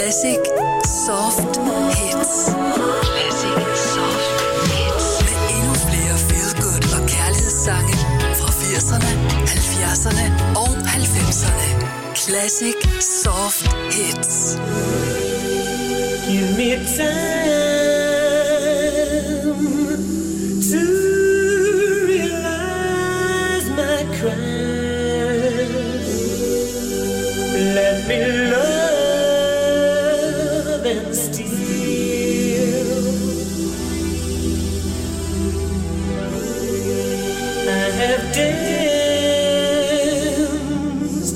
Classic Soft Hits. Classic Soft Hits. Med endnu flere feel good og kærlighedssange fra 80'erne, 70'erne og 90'erne. Classic Soft Hits. Give me time to realize my crime. Let me love and steal. I have danced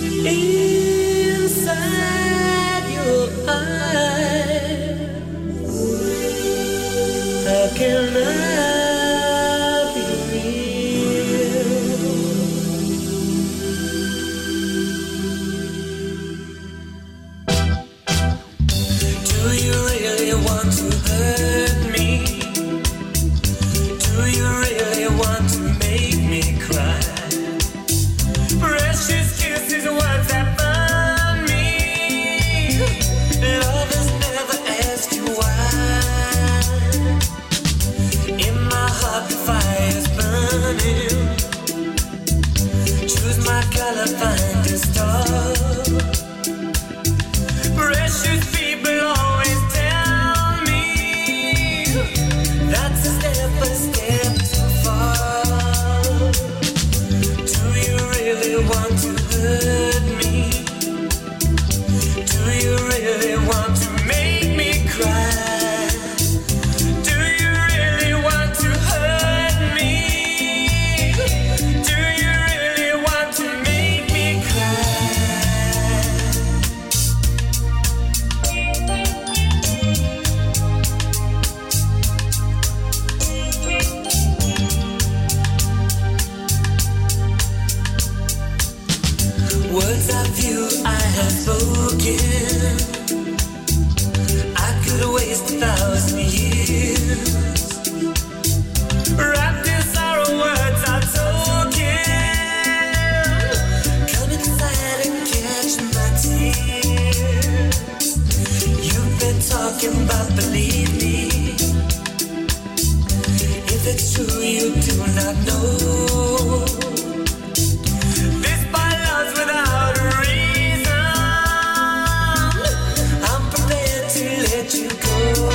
inside your eyes. How can I be real? Do you really want to hurt me? Do you really want to make me cry? Precious kisses, words that burn me. Lovers never ask you why. In my heart the fire's burning. Choose my color, find a star. Precious people always tell me that's a step too far. Do you really want to hurt me? Do you really want to make me cry? Do you really want to hurt me? Do you really want to make me cry? Words of you I have spoken, I could waste 1,000 years. Wrapped in sorrow, words are token. Come inside and catch my tears. You've been talking about believe me. If it's true you do not know. This by love's without a reason. I'm prepared to let you go.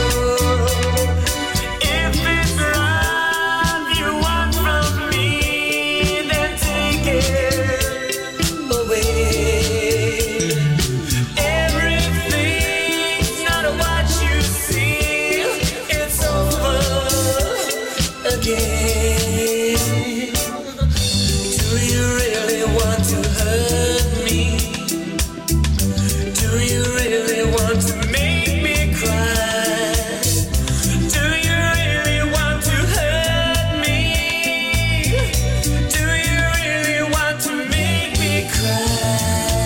If it's love you want from me, then take it away. Everything's not what you see. It's over again. Do you really want to hurt me? Do you really want to make me cry? Do you really want to hurt me? Do you really want to make me cry?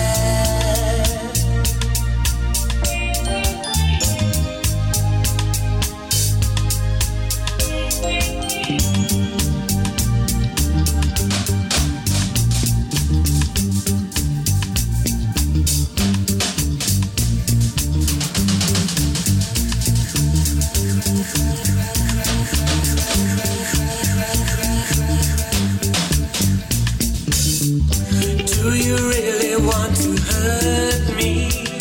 Do you really want to hurt me?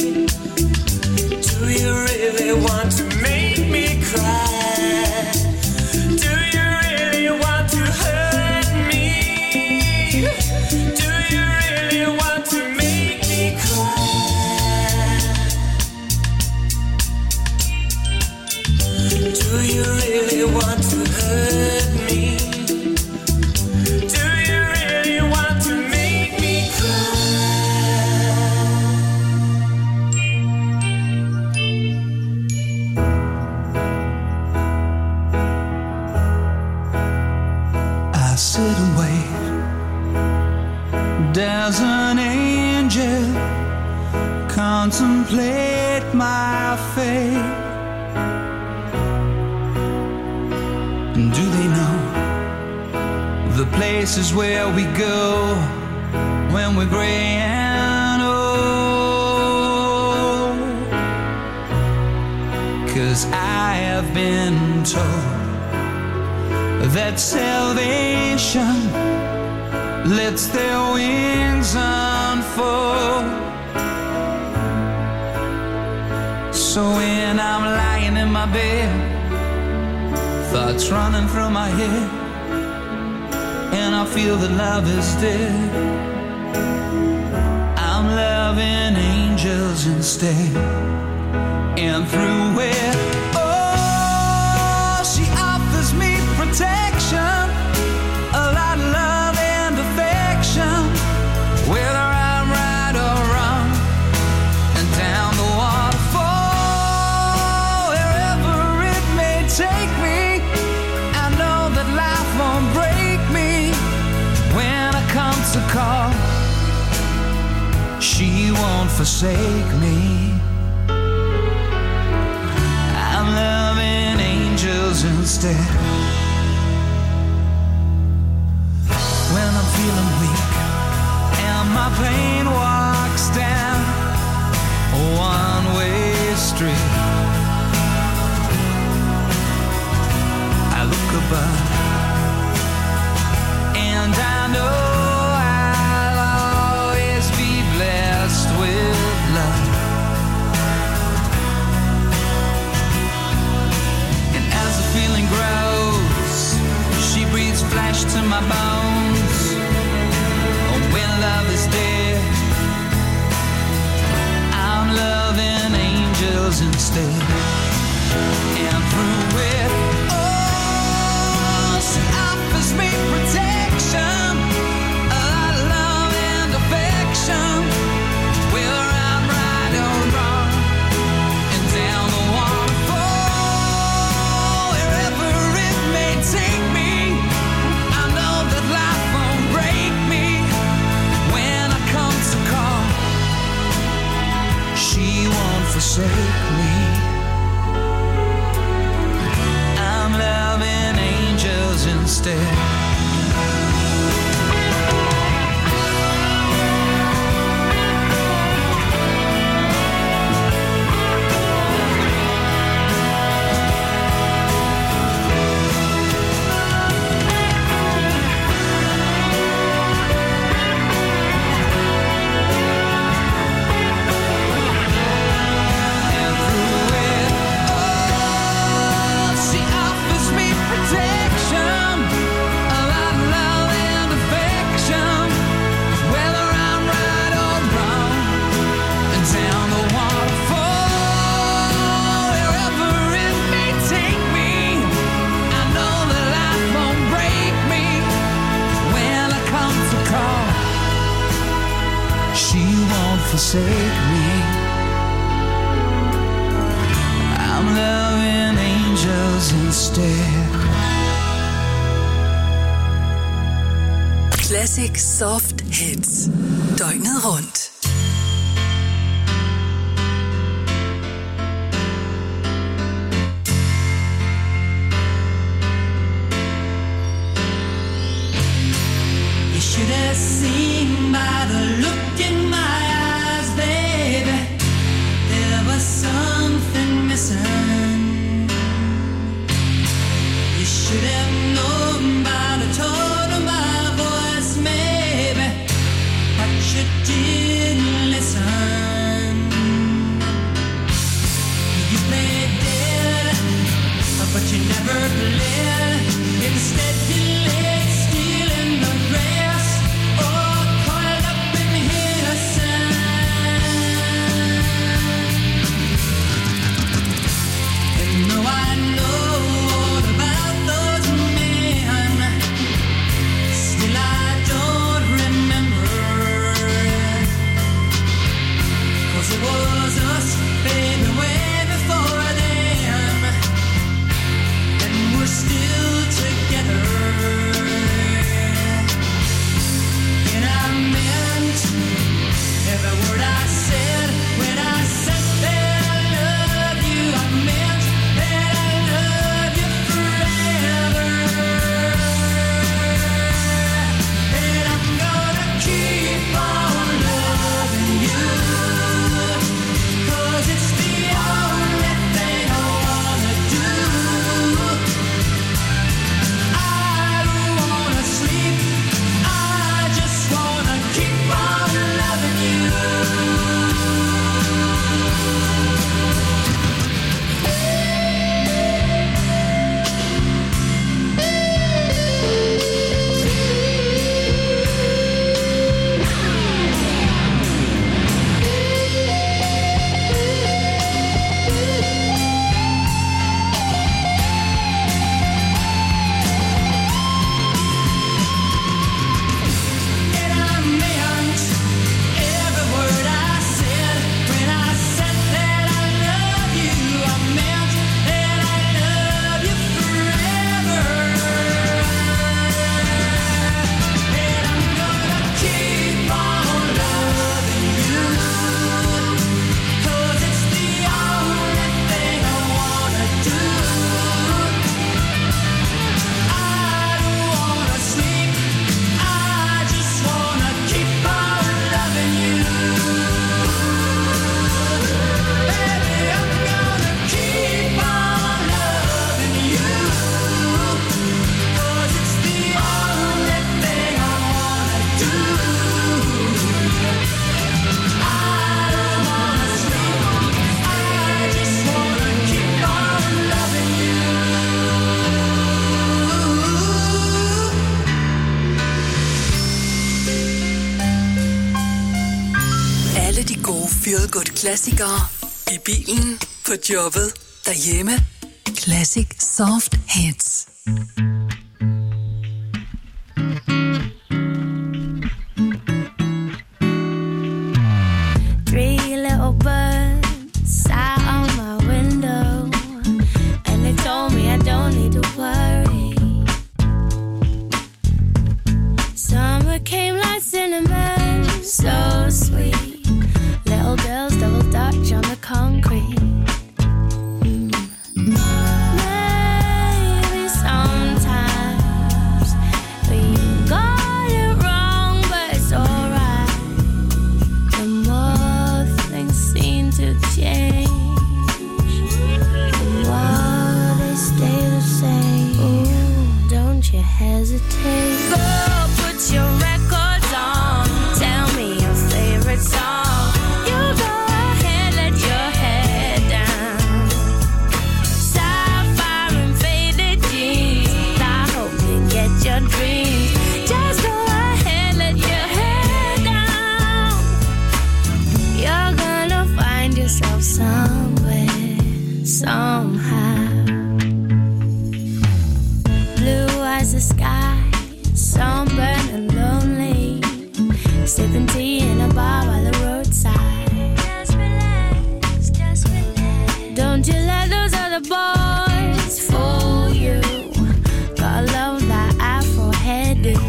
Do you really want to make me cry? Do you really want to hurt me? Do you really want to make me cry? Do you really want to hurt me? Do you really want to make me cry? I sit and wait. There's an angel contemplate my fate. And do they know the places where we go when we're gray and old? 'cause I have been told that salvation lets their wings unfold. So when I'm lying in my bed, thoughts running through my head, and I feel that love is dead, I'm loving angels instead. And through it, oh, she offers me protection, a lot of love and affection, whether I'm right or wrong, and down the waterfall, wherever it may take me, I know that life won't break me when I come to call. She won't forsake me. I'm loving angels instead. When I'm feeling weak and my pain walks down a one-way street, I look above and I know I'll always be blessed with love. And as the feeling grows, she breathes flesh to my bones. Oh, when love is dead, I'm loving angels instead. And through it, oh, she offers me protection, a lot of love and affection, whether I'm right or wrong, and down the waterfall, wherever it may take me, I know that life won't break me when I come to call. She won't forsake me. I'm loving angels instead. And through it all, she offers me protection, a lot of love and affection, whether I'm right or wrong, and down the waterfall, wherever it may take me, I know that life won't break me when I come to call. She won't forsake me. I'm loving angels instead. Classic Soft Hits. Døgnet rundt. You should have seen by the look in my eyes, baby, there was something missing. You should have known by the tone of my voice, maybe, but you didn't listen. You played dead, but you never played. Instead you laid still in the grass, or coiled up in alle de gode feel-good-klassikere. I bilen, på jobbet, derhjemme. Classic Soft Hits. 3 little birds sat on my window, and they told me I don't need to worry. Summer came like cinnamon, so sweet. Little girls double dutch on the concrete. Maybe sometimes we got it wrong, but it's alright. The more things seem to change, the more they stay the same. Ooh, don't you hesitate. Go put your records on. Tell me your favorite song. You go ahead, let your head down. Sapphire and faded jeans. I hope you get your dreams. Just go ahead, let your head down. You're gonna find yourself somewhere, somehow. Blue as the sky, sunburned and lonely, sipping tea in a bar by the roadside. Just relax, just relax. Don't you let those other boys fool you. Gotta love that Afro hairdo.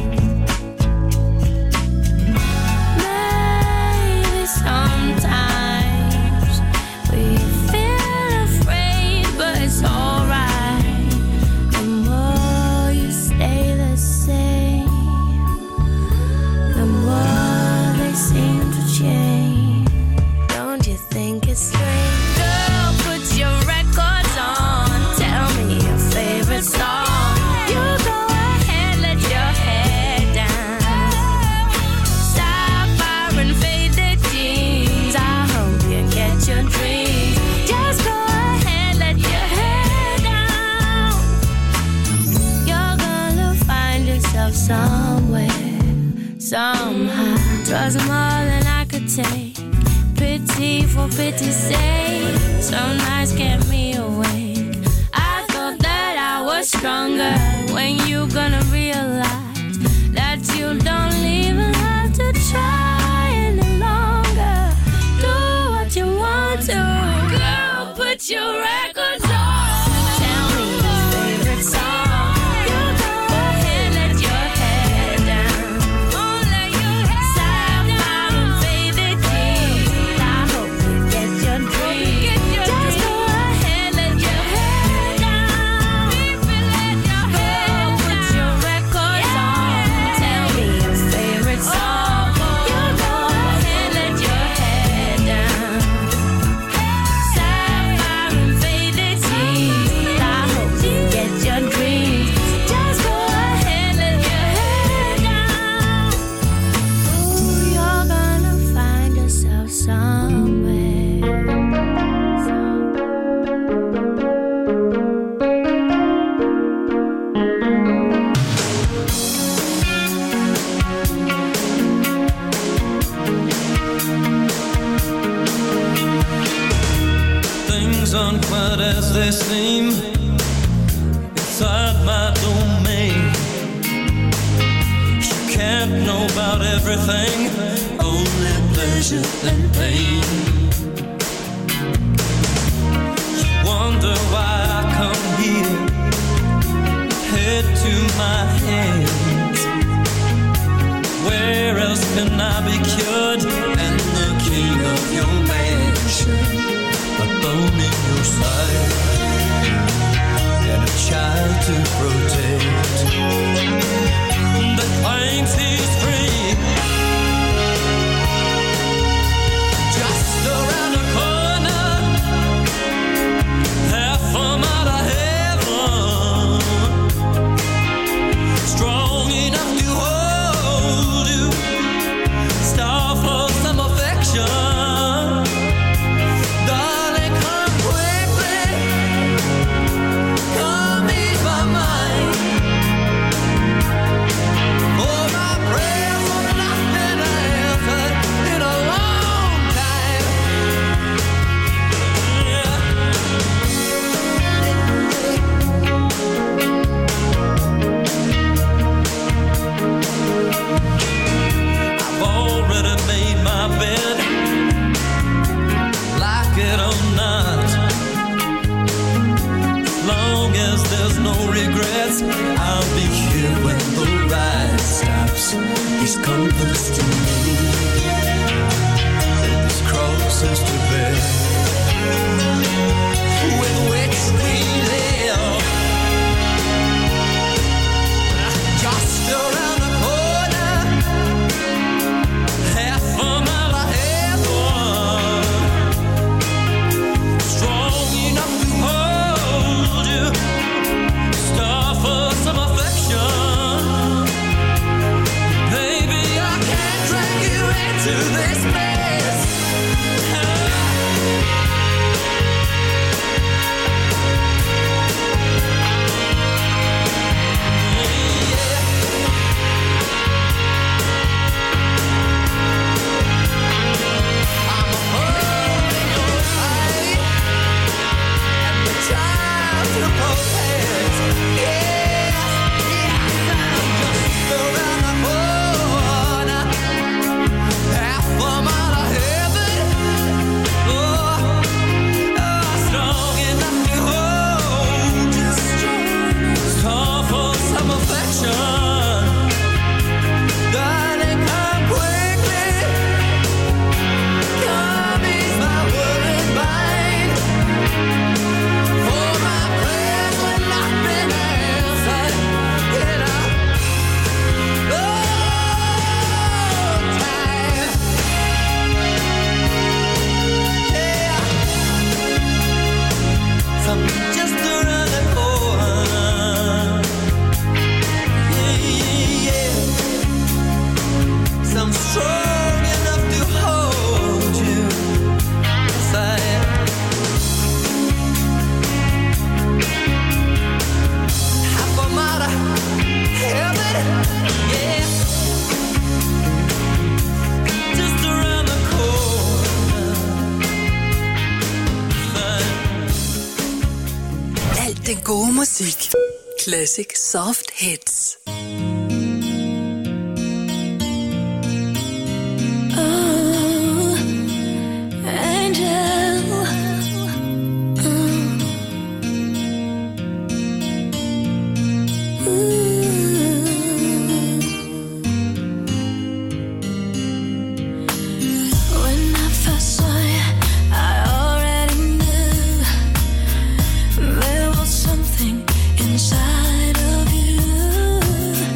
Maybe sometimes we feel afraid, but it's alright. The more you stay the same, the more they seem to change. Don't you think it's strange? Girl, put your records on. Tell me your favorite song. You go ahead, let your head down. Sapphire and faded jeans. I hope you get your dreams. Just go ahead, let your head down. You're gonna find yourself somewhere, somehow. 'Twas more than I could take. Pity for pity's sake. Some nights kept me awake. I thought that I was stronger. When you gonna realize that you don't even have to try any longer? Do what you want to. Girl, put your records on. Tell me your favorite song. You go ahead, let your head down. Sapphire and faded jeans. I hope you get your dreams. Just go ahead, let your head down. Girl, put your records on. Tell me your favorite song. You go ahead, let your head down. Sapphire and faded jeans. I hope you get your dreams. Just go ahead, let your head down. Ooh, you're gonna find yourself somewhere. Things aren't quite as they seem inside my domain. You can't know about everything, only pleasure and pain. You wonder why I come here, head to my hands. Where else can I be cured? And the king of your mansion, a bone in your side, and a child to protect that thinks he's free. Just around the corner, half from out of heaven, strong enough to hold you, star for some of it. gode musik. Classic Soft Hits. Inside of you,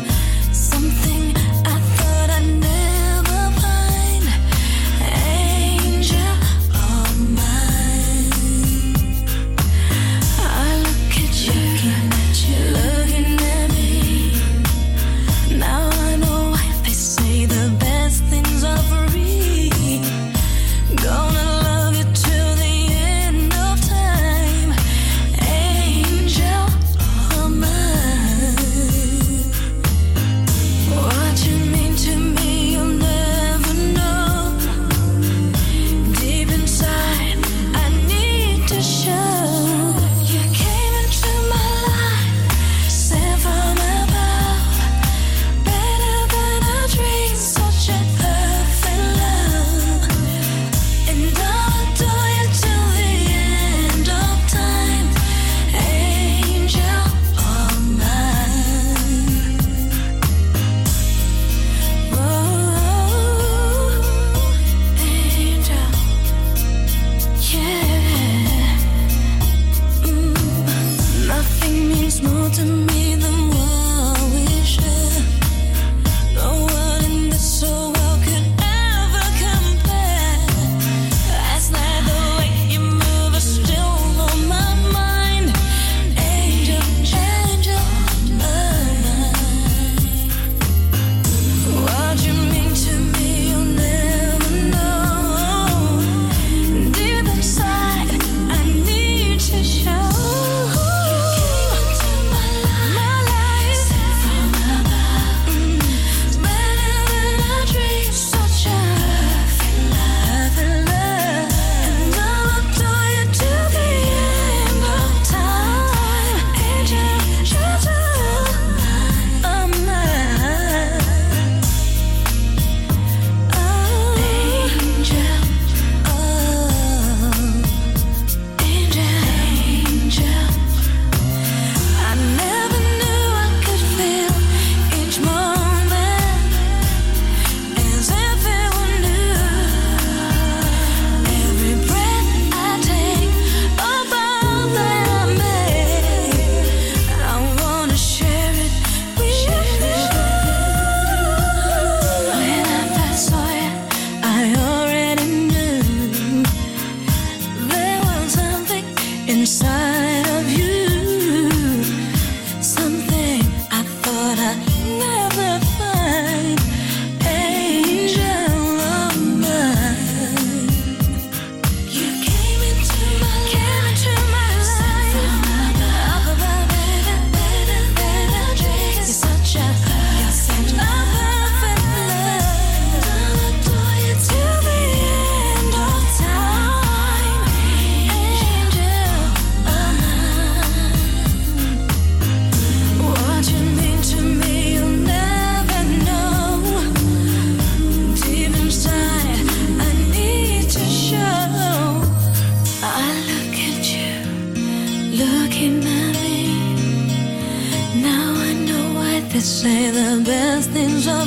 say the best things are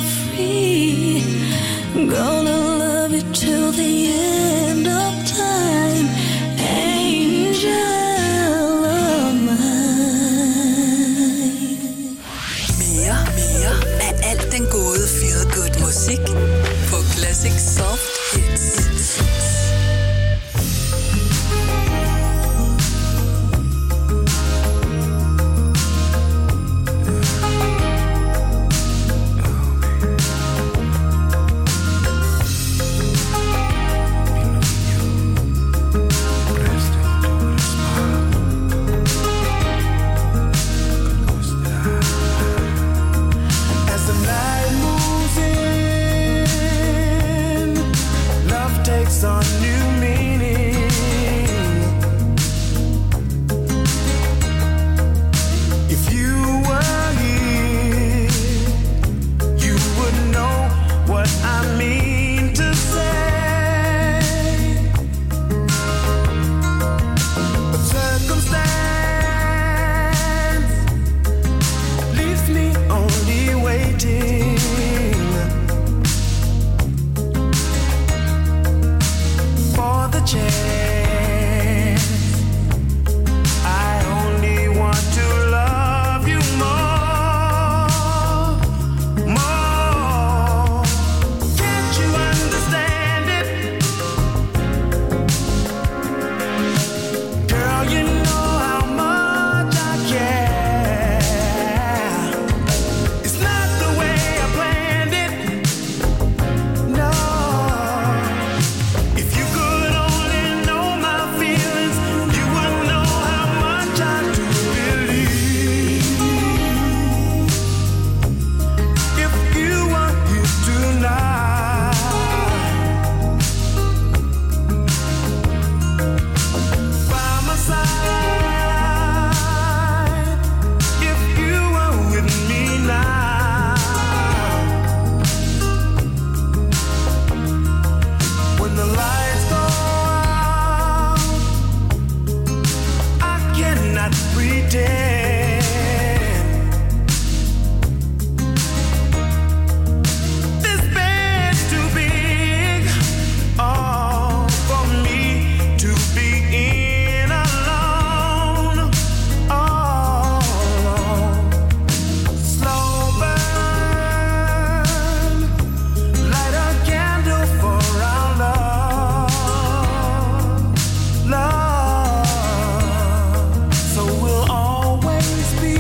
free. Gonna love you till the end of time, angel of mine. Mere af alt den gode feel good musik på Classic Soft Hits. On new meaning. chest. I only want to love you more, more. Can't you understand it? Girl, you know how much I care. It's not the way I planned it. No. If you could only know my feelings, you would know how much I do believe. If you were here tonight, by my side, if you were with me now, when the lights go out, I cannot pretend. This bed's too big, oh, for me to be in alone, all alone. Slow burn, light a candle for our love, love. So we'll always be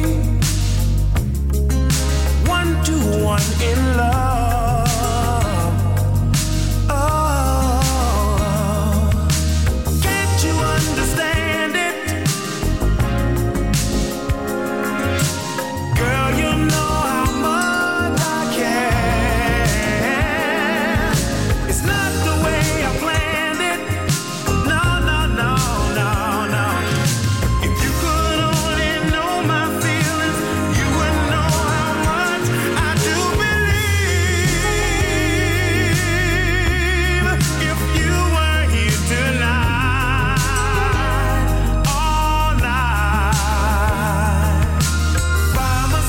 1 to 1 in love. Oh, can't you understand it? Girl, you know how much I care. It's not the way I planned it. No, no, no, no, no. If you could only know my feelings, you would know how much I do believe. If you were here tonight, all night, by my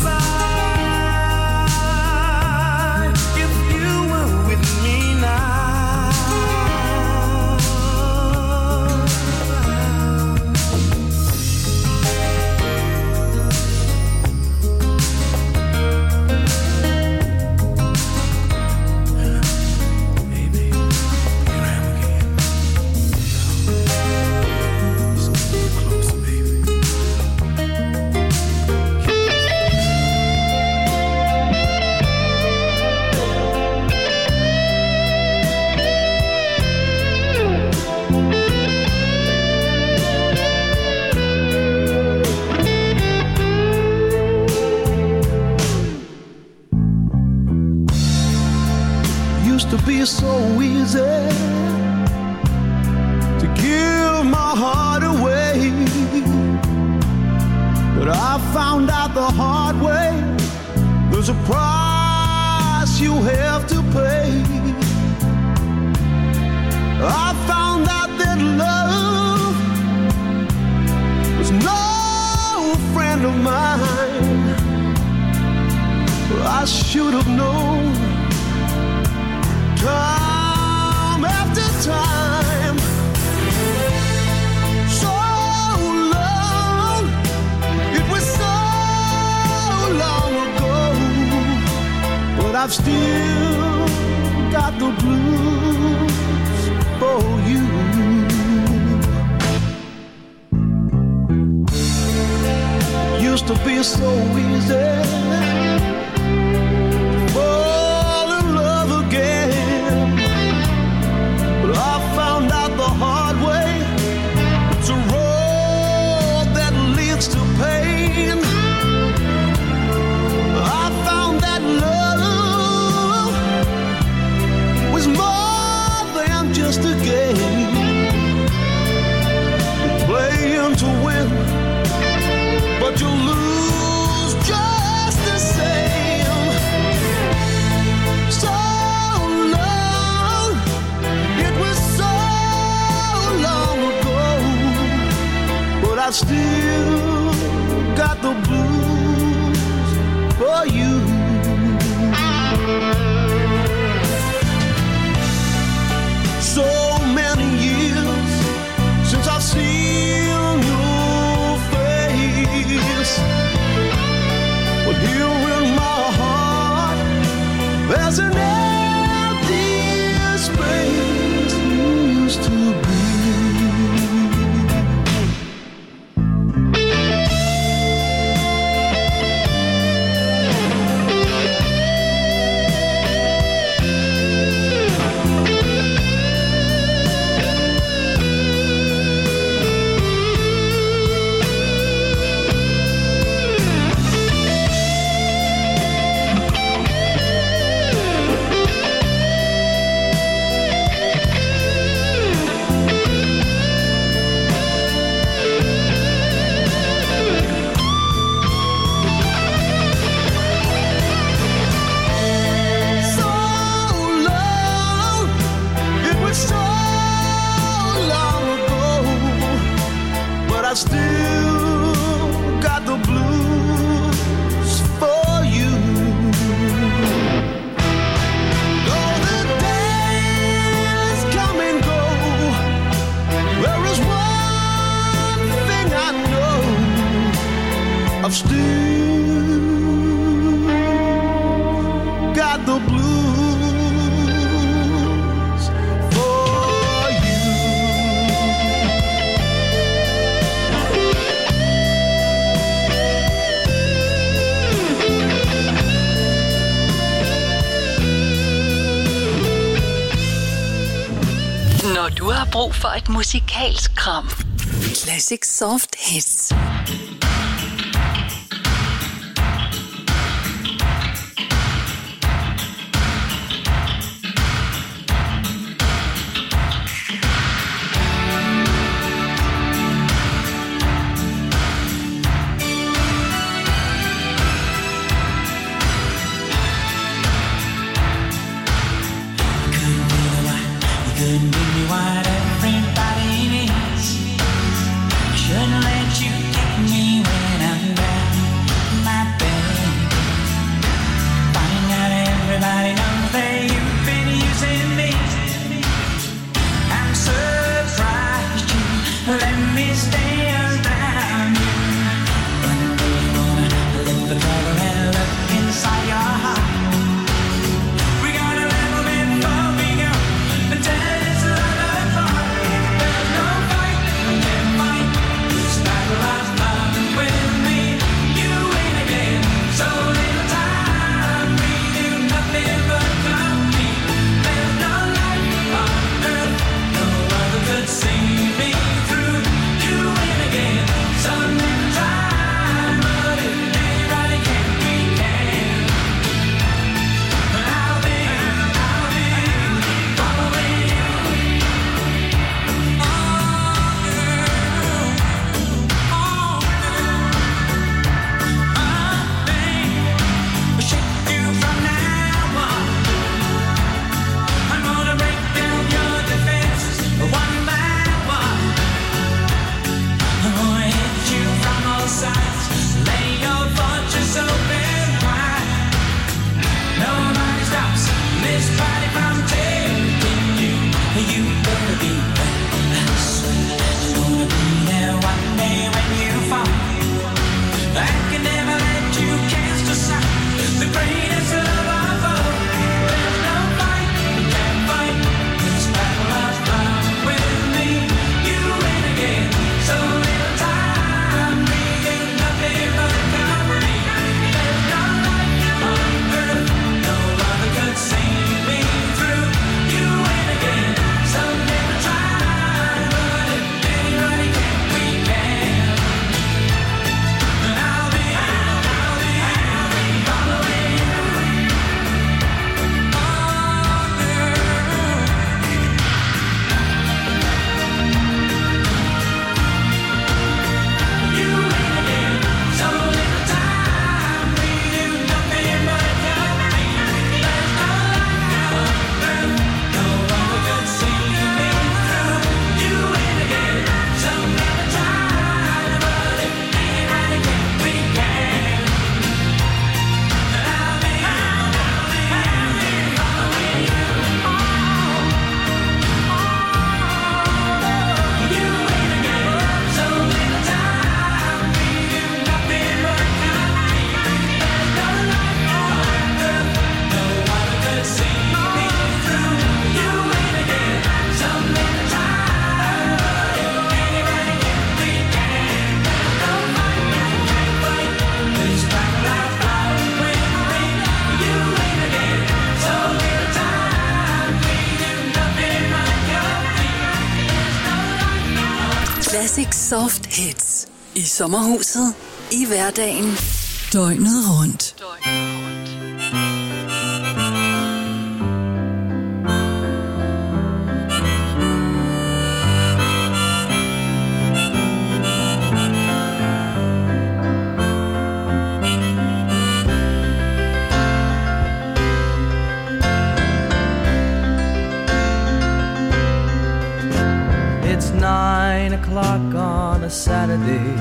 side, if you were with me now. Baby, here I am again. Just get closer, baby. Used to be so easy to give my heart away, but I found out the hard way. There's a price you have to pay. I found out that love was no friend of mine. I should have known time after time. So long, it was so long ago, but I've still got the blues for you. Used to be so easy fall in love again, but I found out the hard way. It's a road that leads to pain. I found that love was more than just a game, playing to win, but you lose just the same. So long, it was so long ago, but I've still got the blues for you. So many years I still got the blues for you. Though the days come and go, there is one thing I know, I've still got the blues. Når du har brug for et musikalsk kram. Classic Soft Hits. Couldn't give me what everybody needs. Shouldn't let you take me when I'm down my bed. Finding out everybody knows that you've been using me. I'm surprised you let me stay around you. But I really wanna lift the cover and look inside your heart. We got a little bit before we go. Classic Soft Hits. I sommerhuset, i hverdagen, døgnet rundt. It's It's 9 o'clock on a Saturday.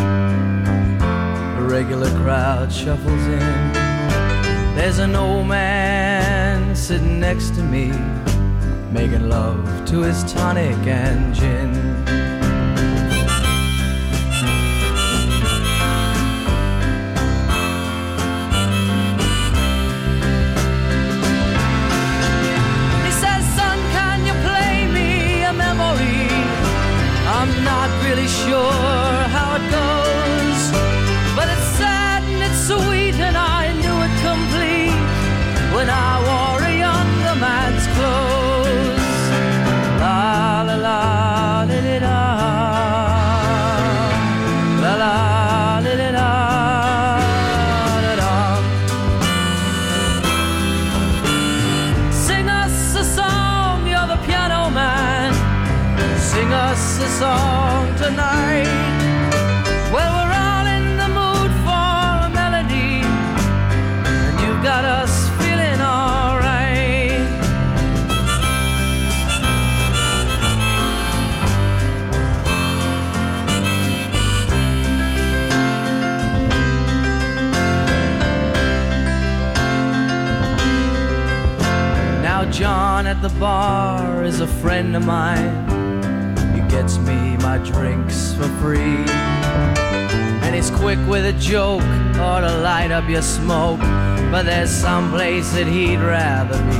A regular crowd shuffles in. There's an old man sitting next to me, making love to his tonic and gin. He says, son, can you play me a memory? I'm not really sure how it goes, but it's sad and it's sweet and I knew it complete when I wore a younger man's clothes. La la la da da da, la la da da da da da. Sing us a song, you're the piano man. Sing us a song tonight. Well, we're all in the mood for a melody, and you've got us feeling alright. Now John at the bar is a friend of mine. He gets me my drinks for free, and he's quick with a joke or to light up your smoke, but there's some place that he'd rather be.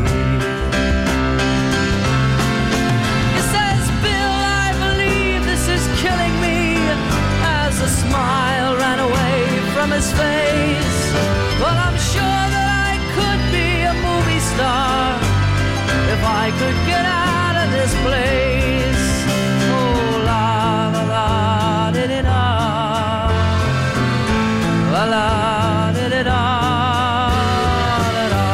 He says, Bill, I believe this is killing me, as a smile ran away from his face. Well, I'm sure that I could be a movie star if I could get out of this place. Oh, la la la da da da, la la da da da da da.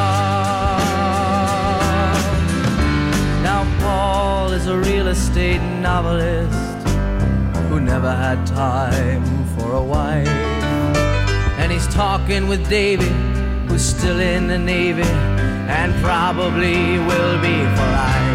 Now Paul is a real estate novelist who never had time for a wife, and he's talking with Davy, who's still in the Navy and probably will be for life.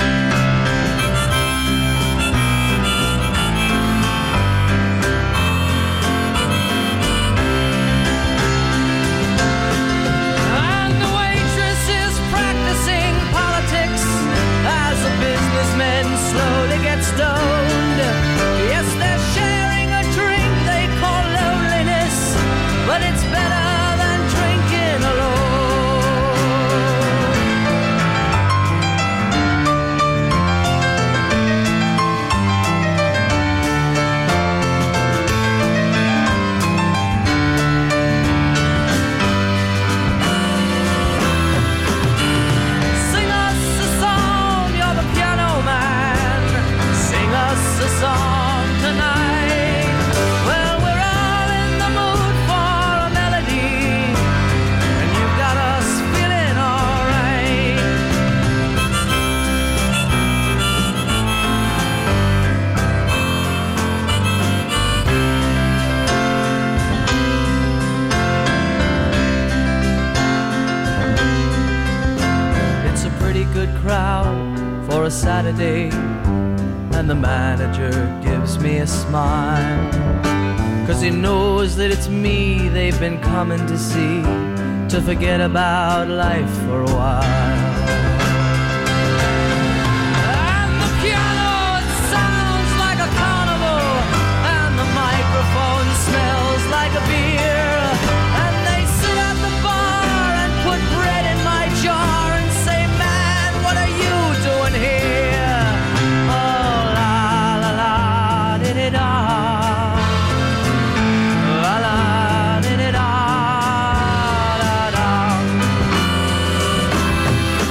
And the waitress is practicing politics as the businessmen slowly get stoned. Yes, they're sharing a drink they call loneliness, but it's better than drinking alone. Sing us a song, you're the piano man. Sing us a song tonight. Well, we're all in the mood for a melody, and you've got us feeling alright. It's a pretty good crowd for a Saturday, and the manager gives me a smile, 'cause he knows that it's me they've been coming to see, to forget about life for a while. And the piano, it sounds like a carnival, and the microphone smells like a beer, and they sit at the bar and put bread in my jar and say, man, what are you doing here? Oh, la la la da da da, la la da da da da da.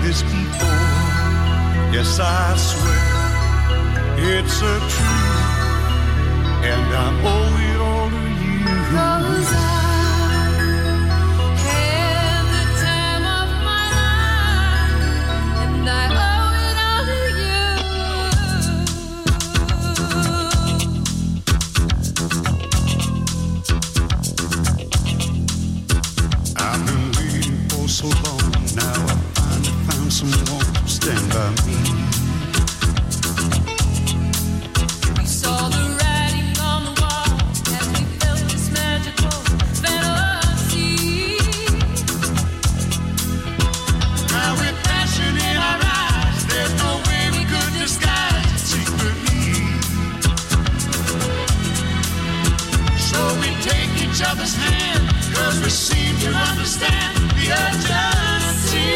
this before. Yes, I swear it's a truth, and I owe it all to you. 'Cause I had the time of my life, and I owe it all to you. I've been waiting for so long. Now I finally found someone to stand by me. We saw the writing on the wall as we felt this magical fantasy. Now with passion in our eyes, there's no way we could disguise it secretly. So we take each other's hand, 'cause we seem to understand the urgency.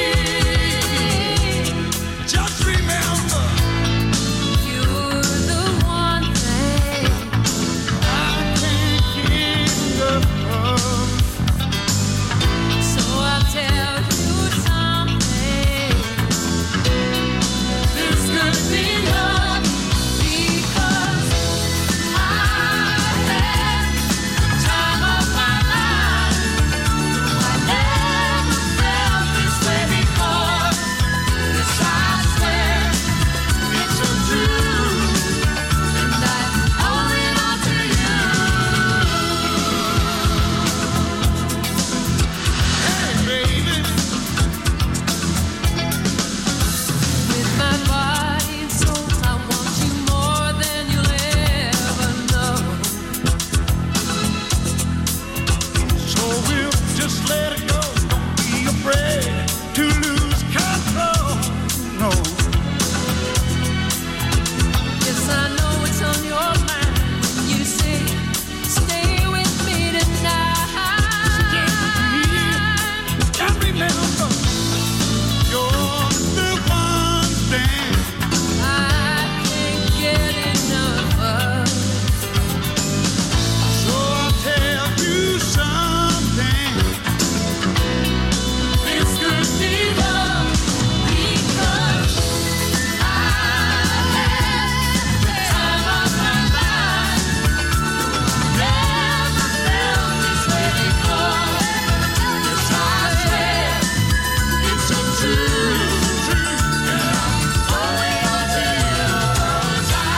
Just remember, You're the one thing I can't get enough of. so I'll tell you something. This could be love, Because I had the time of my life. I never felt this way before. Yes, I swear it's a truth. and I owe it all to you. Hey, baby. With my body and soul, I want you more than you'll ever know. So we'll just let it go. Don't be afraid to lose control. No, Yes, I know it's on your mind. You say, stay with me tonight. and remember, you're the one thing I can't get enough of. So I'll tell you something. This could be love, Because I had the time of my life. Never felt this way before. Yes, I swear it's a truth, and I owe it all to you. 'Cause I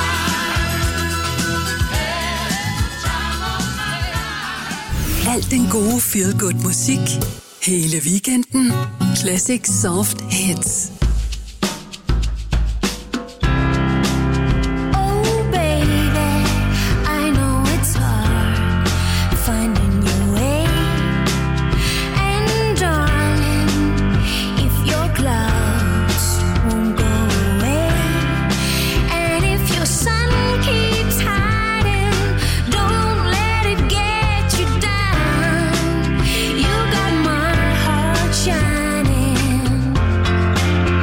had the time of my life. Al den gode feel-good musik hele weekenden. Classic Soft Hits. Oh, baby, I know it's hard finding your way. And darling, if your clouds won't go away, and if your sun keeps hiding, don't let it get you down. You got my heart shining.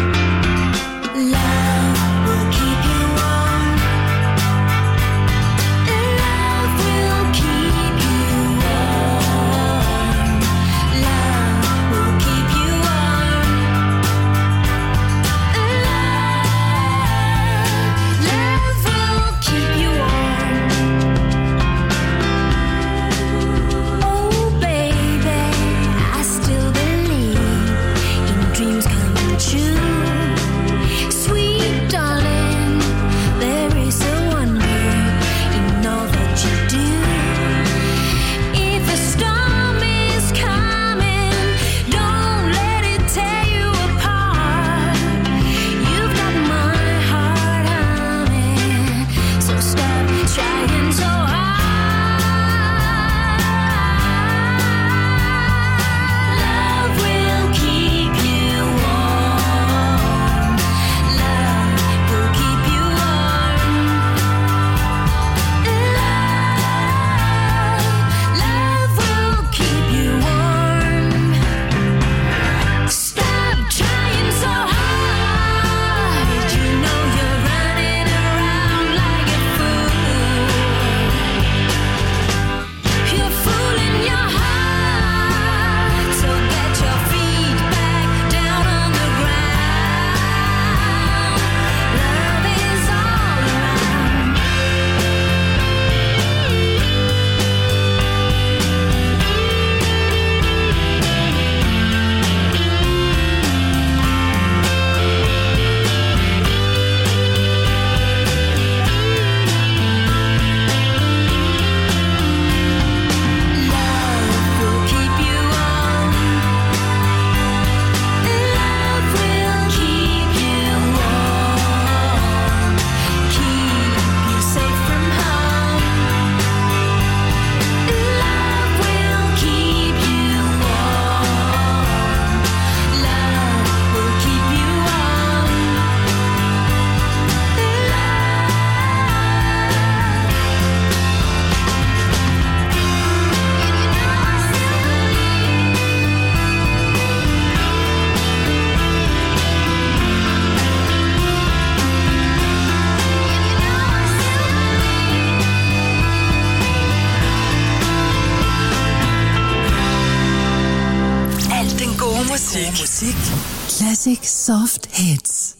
musik. Classic Soft Hits.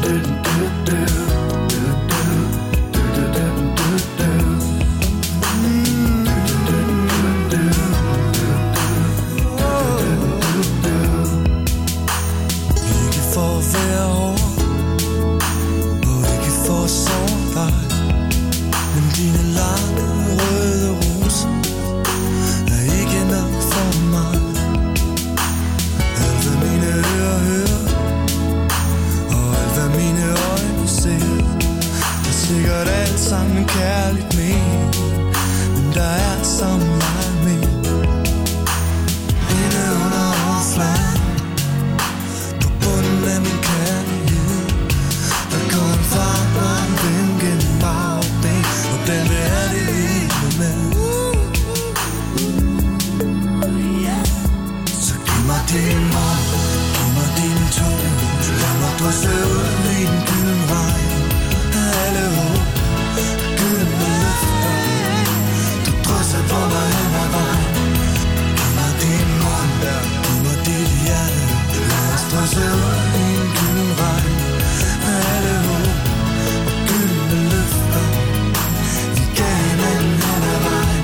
Ikke for at være hård, og ikke for at sove dig, men dine lange røde roser er ikke nok for mig. Alt hvad mine ører hører, og alt hvad mine øjne ser, er sikkert alt sammen kærligt ment, men der er så meget mere inde under overfladen. På bunden af min kærlighed, der går en varm og en vind gennem bagben, og den vil jeg det hele med. Så giv mig din mor, giv mig din tog, lad mig drysse ud i den gylden regn af alle håb, gyldne løfter, du drysser på mig hen ad vejen. Giv mig din mund, giv mig dit hjerte, lad os drysse ud i den gylden regn af alle håb og gyldne løfter, vi gav hinanden hen ad vejen.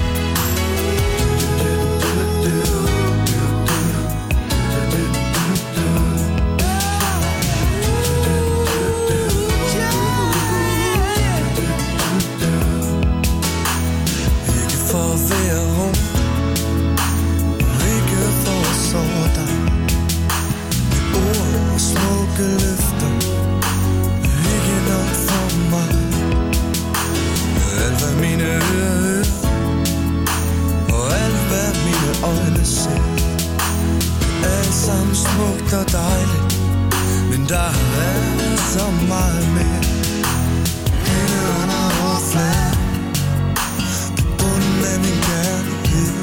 Ikke for at være ung, og ikke for at sove dig, med ord og smukke løfter er ikke nok for mig. Alt hvad mine ører hører, og alt hvad mine øjne ser, er alt sammen smukt og dejligt, men der er så meget mere inde under overfladen. På bunden af min kærlighed,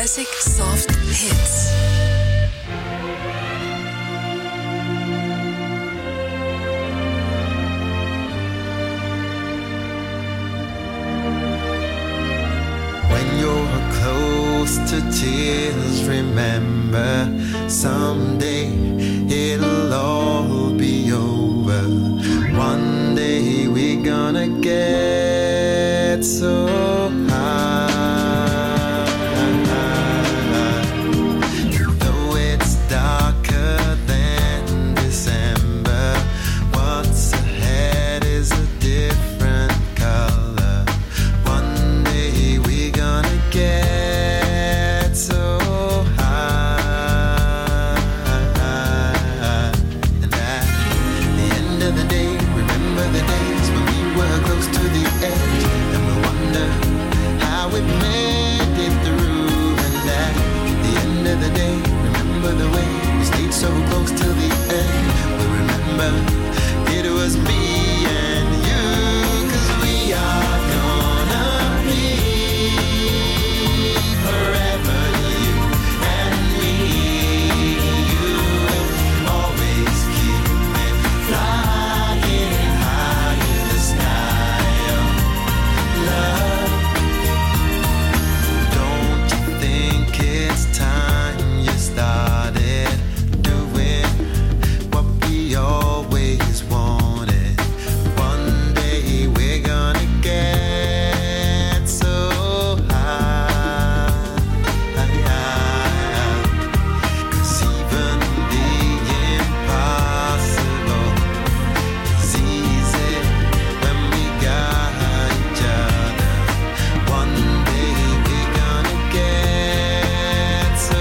Classic Soft Hits. When you're close to tears, remember someday it'll all be over. One day we're gonna get so high. Though it's darker than December, what's ahead is a different color. One day we're gonna get so high. And at the end of the day, remember the days when we were close to the edge, and we wonder how we made it through. And at the end of the day, remember the way we stayed so close till the end. We remember it was me and you, 'cause we are gonna be forever, you and me. You will always keep me flying high in the sky of love. Don't you think it's time you started doing what we always wanted? One day we're gonna get so high. 'Cause even the impossible is easy when we got each other. One day we're gonna get so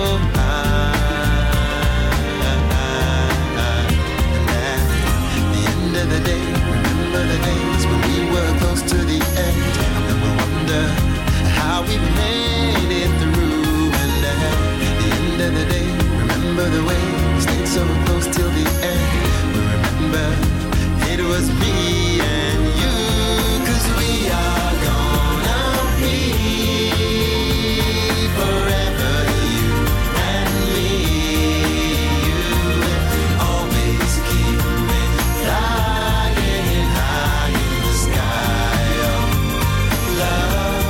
high. And at the end of the day, remember the days when we were close to the edge, and then we'll wonder how we made it through. And at the end of the day, remember the way we stayed so close till the end. We remember it was me and you, 'cause we are gonna be forever, you and me. You will always keep me flying high in the sky of love.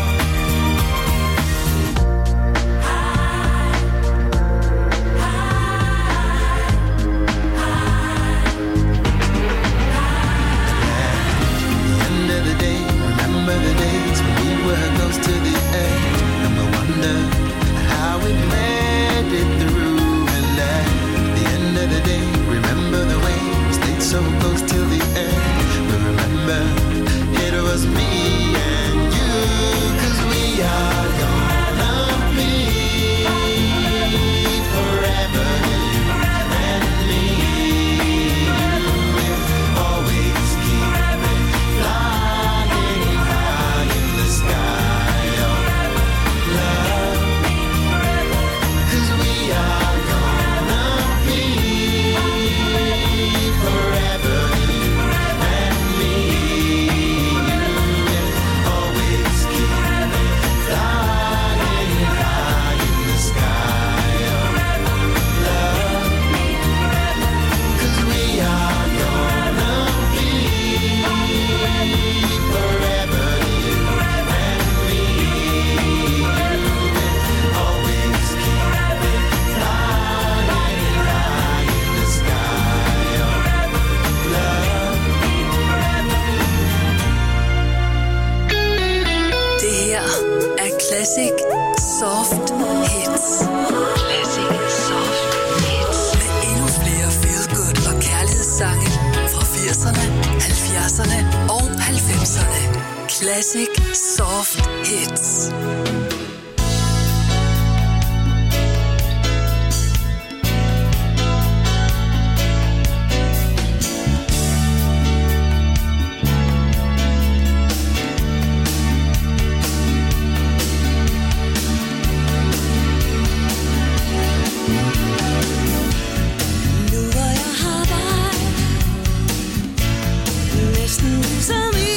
End of the day, remember the days when we were close to the edge, and we wonder how we made it through. And at the end of the day, remember the way we stayed so close till the end. We remember it was me and you, 'cause we are gonna be forever, you and me. You will always keep me flying high in the sky of love. 'Cause we are gonna be forever, you and me. You will always keep me flying high in the sky of love. 'Cause we are gonna be forever, you and me. You will always keep me flying high in the sky of love. Det her er Classic Soft Hits. Classic Soft Hits. Med endnu flere feel-good og kærlighedssange fra 80'erne, 70'erne og 90'erne. Classic Soft Hits. Nu hvor jeg har dig næsten som i